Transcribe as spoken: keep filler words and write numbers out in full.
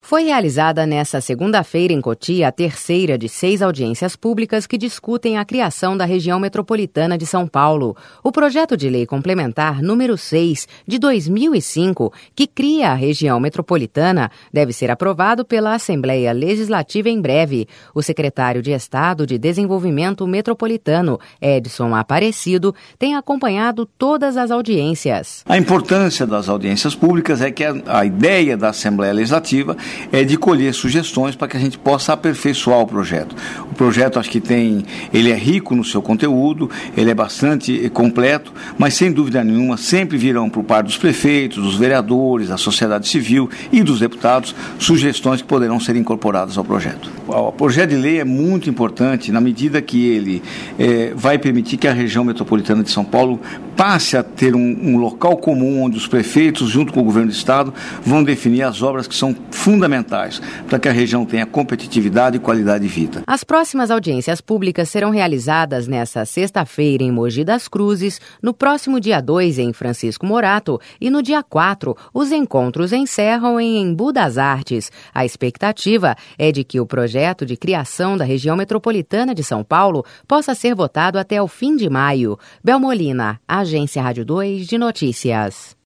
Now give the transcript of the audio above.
Foi realizada nesta segunda-feira em Cotia a terceira de seis audiências públicas que discutem a criação da região metropolitana de São Paulo. O projeto de lei complementar número seis de dois mil e cinco, que cria a região metropolitana, deve ser aprovado pela Assembleia Legislativa em breve. O secretário de Estado de Desenvolvimento Metropolitano, Edson Aparecido, tem acompanhado todas as audiências. A importância das audiências públicas é que a, a ideia da Assembleia Legislativa é de colher sugestões para que a gente possa aperfeiçoar o projeto. O projeto, acho que tem, ele é rico no seu conteúdo, ele é bastante completo, mas sem dúvida nenhuma sempre virão por parte dos prefeitos, dos vereadores, da sociedade civil e dos deputados sugestões que poderão ser incorporadas ao projeto. O projeto de lei é muito importante na medida que ele é, vai permitir que a região metropolitana de São Paulo passe a ter um, um local comum onde os prefeitos, junto com o governo do estado, vão definir as obras que são fundamentais para que a região tenha competitividade e qualidade de vida. As próximas audiências públicas serão realizadas nesta sexta-feira em Mogi das Cruzes, no próximo dia dois em Francisco Morato e no dia quatro os encontros encerram em Embu das Artes. A expectativa é de que o projeto de criação da região metropolitana de São Paulo possa ser votado até o fim de maio. Belmolina, Agência Rádio dois de Notícias.